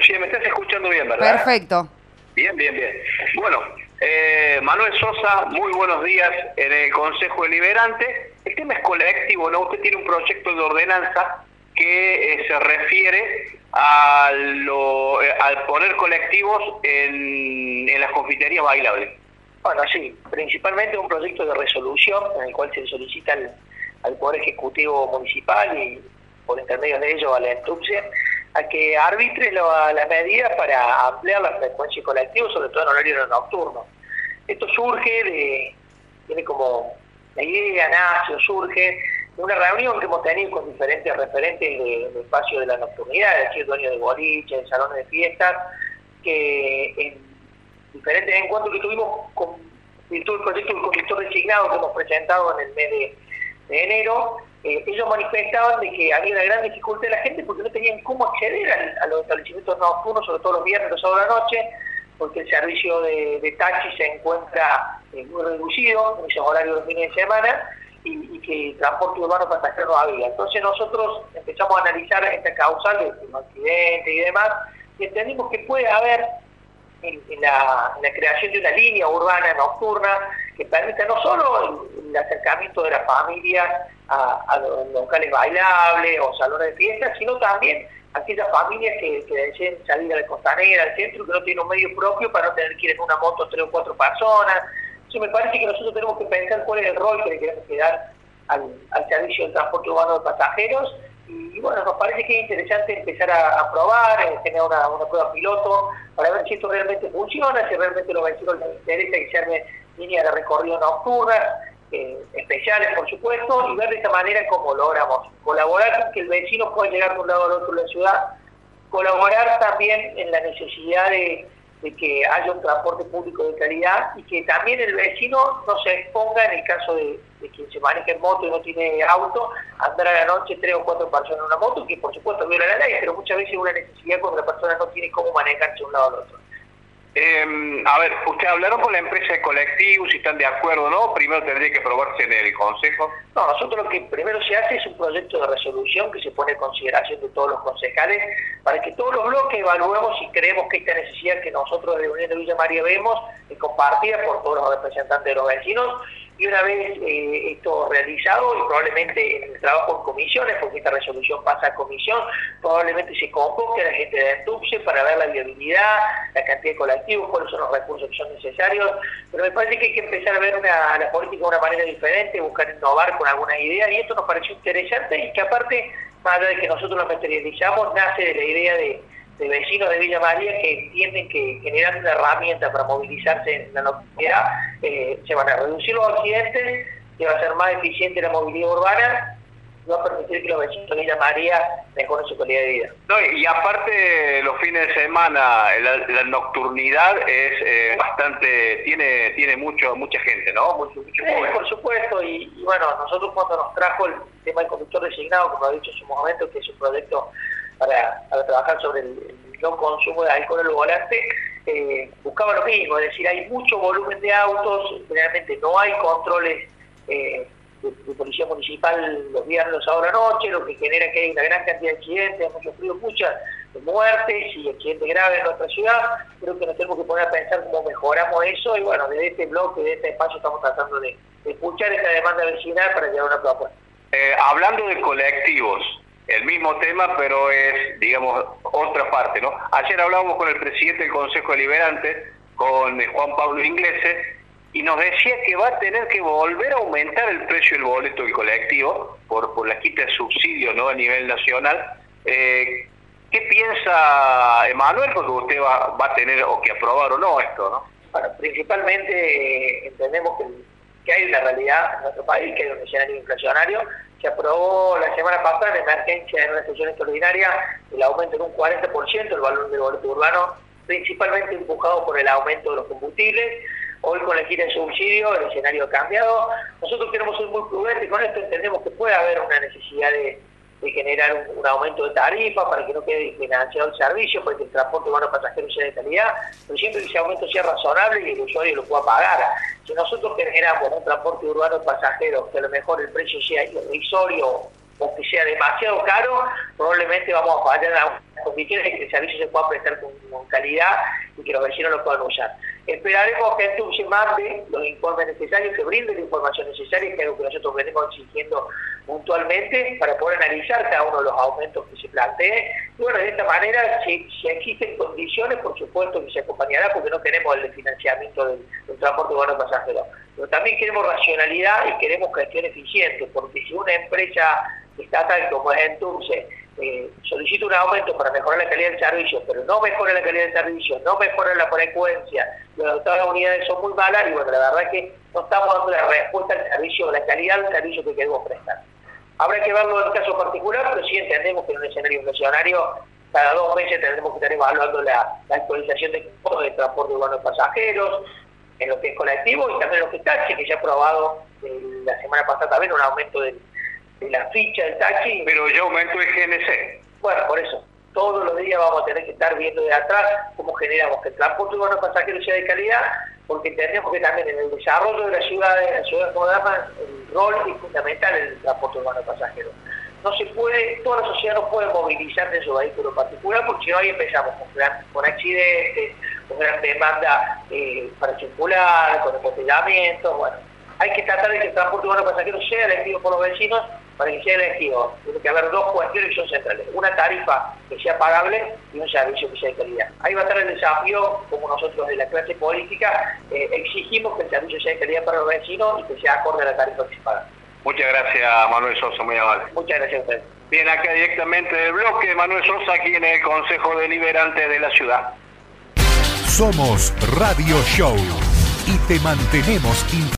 Lucía, me estás escuchando bien, ¿verdad? Perfecto. Bien, bien, bien. Bueno, Manuel Sosa, muy buenos días en el Consejo Deliberante. El tema es colectivo, ¿no? Usted tiene un proyecto de ordenanza que se refiere al poner colectivos en las confiterías bailables. Bueno, sí, principalmente un proyecto de resolución en el cual se solicita al Poder Ejecutivo Municipal y por intermedio de ello a la ENTUPCE a que arbitre las medidas para ampliar la frecuencia de colectivos, sobre todo en horario nocturno. Esto tiene como la idea, nace o surge de una reunión que hemos tenido con diferentes referentes del espacio de la nocturnidad, es decir, dueños de boliches, de salones de fiestas, que en diferentes encuentros que tuvimos con virtud del proyecto del conductor designado que hemos presentado en el mes de enero, ellos manifestaban de que había una gran dificultad de la gente porque no tenían cómo acceder a los establecimientos nocturnos, sobre todo los viernes, los sábados de la noche, porque el servicio de taxi se encuentra muy reducido en esos horarios de los fines de semana y que el transporte urbano pasajero no había. Entonces nosotros empezamos a analizar esta causal de los accidentes y demás y entendimos que puede haber en la creación de una línea urbana nocturna que permita no solo el acercamiento de las familias a los locales bailables o salones de fiestas, sino también a aquellas familias que deseen salir a la costanera, al centro, que no tienen un medio propio para no tener que ir en una moto 3 o 4 personas. Entonces me parece que nosotros tenemos que pensar cuál es el rol que le queremos dar al servicio del transporte urbano de pasajeros. Y bueno, nos parece que es interesante empezar a probar, tener una prueba piloto, para ver si esto realmente funciona, si realmente los vecinos les interesa que se arme líneas de recorrido nocturnas, especiales por supuesto, y ver de esta manera cómo logramos colaborar con que el vecino pueda llegar de un lado al otro de la ciudad, colaborar también en la necesidad de que haya un transporte público de calidad y que también el vecino no se exponga en el caso de quien se maneja en moto y no tiene auto, andar a la noche 3 o 4 personas en una moto, que por supuesto viola la ley, pero muchas veces es una necesidad cuando la persona no tiene cómo manejarse de un lado al otro. A ver, ustedes hablaron con la empresa de colectivos, si están de acuerdo o no, primero tendría que aprobarse en el Consejo. No, nosotros lo que primero se hace es un proyecto de resolución que se pone en consideración de todos los concejales para que todos los bloques evaluemos si creemos que esta necesidad que nosotros de Unión de Villa María vemos es compartida por todos los representantes de los vecinos. Y una vez esto realizado, y probablemente en el trabajo en comisiones, porque esta resolución pasa a comisión, probablemente se convoque a la gente de ENTUPCE para ver la viabilidad, la cantidad de colectivos, cuáles son los recursos que son necesarios. Pero me parece que hay que empezar a ver la política de una manera diferente, buscar innovar con algunas ideas, y esto nos pareció interesante y que aparte, más allá de que nosotros lo materializamos, nace de la idea de vecinos de Villa María que entienden que generando una herramienta para movilizarse en la nocturnidad se van a reducir los accidentes, que va a ser más eficiente la movilidad urbana y va a permitir que los vecinos de Villa María mejoren su calidad de vida. No, y aparte los fines de semana, la nocturnidad es bastante, tiene mucha gente, ¿no? Mucho por supuesto, y bueno, nosotros cuando nos trajo el tema del conductor designado, como ha dicho en su momento, que es un proyecto para trabajar sobre el no consumo de alcohol al volante, buscaba lo mismo, es decir, hay mucho volumen de autos, generalmente no hay controles de policía municipal los viernes, los sábados a la noche, lo que genera que hay una gran cantidad de accidentes, mucho frío, muchas muertes y accidentes graves en nuestra ciudad. Creo que nos tenemos que poner a pensar cómo mejoramos eso y bueno, desde este bloque, de este espacio estamos tratando de escuchar esta demanda vecinal para llevar una propuesta. Hablando de colectivos, el mismo tema, pero es, digamos, otra parte, ¿no? Ayer hablábamos con el presidente del Consejo Deliberante, con Juan Pablo Inglese, y nos decía que va a tener que volver a aumentar el precio del boleto del colectivo por la quita de subsidio, ¿no?, a nivel nacional. ¿Qué piensa Emanuel? Porque usted va a tener o que aprobar o no esto, ¿no? Bueno, principalmente entendemos que hay una realidad en nuestro país, que hay un escenario inflacionario. Se aprobó la semana pasada en emergencia en una sesión extraordinaria el aumento en un 40% del valor del boleto urbano, principalmente empujado por el aumento de los combustibles. Hoy con la quita de subsidio el escenario ha cambiado. Nosotros queremos ser muy prudentes con esto, entendemos que puede haber una necesidad de generar un aumento de tarifa para que no quede financiado el servicio, para que el transporte urbano pasajero sea de calidad, pero siempre que ese aumento sea razonable y el usuario lo pueda pagar. Si nosotros generamos un transporte urbano pasajero que a lo mejor el precio sea irrisorio o que sea demasiado caro, probablemente vamos a fallar en algunas condiciones de que el servicio se pueda prestar con calidad y que los vecinos lo puedan usar. Esperaremos que el se mande los informes necesarios, que brinde la información necesaria, que es algo que nosotros venimos exigiendo puntualmente, para poder analizar cada uno de los aumentos que se planteen. Y bueno, de esta manera, si existen condiciones, por supuesto que se acompañará, porque no tenemos el financiamiento del transporte urbano pasajero. Pero también queremos racionalidad y queremos gestión eficiente, porque si una empresa estatal como es Enturce solicita un aumento para mejorar la calidad del servicio, pero no mejora la calidad del servicio, no mejora la frecuencia, todas las unidades son muy malas, y bueno, la verdad es que no estamos dando la respuesta al servicio, la calidad del servicio que queremos prestar. Habrá que verlo en el caso particular, pero sí entendemos que en un escenario inflacionario cada 2 meses tendremos que estar evaluando la actualización de costos de transporte urbano de pasajeros, en lo que es colectivo y también en lo que es taxi, que ya ha aprobado la semana pasada también un aumento de la ficha del taxi. Pero ya aumentó el GNC. Bueno, por eso, todos los días vamos a tener que estar viendo de atrás cómo generamos que el transporte urbano de pasajeros sea de calidad, porque entendemos que también en el desarrollo de la ciudad moderna, el rol es fundamental en el transporte urbano de pasajeros. No se puede, toda la sociedad no puede movilizarse en su vehículo particular, porque si no ahí empezamos con accidentes, con gran demanda para circular, con embotellamientos. Bueno, hay que tratar de que el transporte urbano de pasajeros sea elegido por los vecinos. Para que sea elegido, tiene que haber 2 cuestiones que son centrales: una tarifa que sea pagable y un servicio que sea de calidad. Ahí va a estar el desafío, como nosotros de la clase política exigimos que el servicio sea de calidad para los vecinos y que sea acorde a la tarifa que se paga. Muchas gracias, Manuel Sosa, muy amable. Muchas gracias a ustedes. Bien, acá directamente del bloque, Manuel Sosa, aquí en el Consejo Deliberante de la ciudad. Somos Radio Show y te mantenemos informado.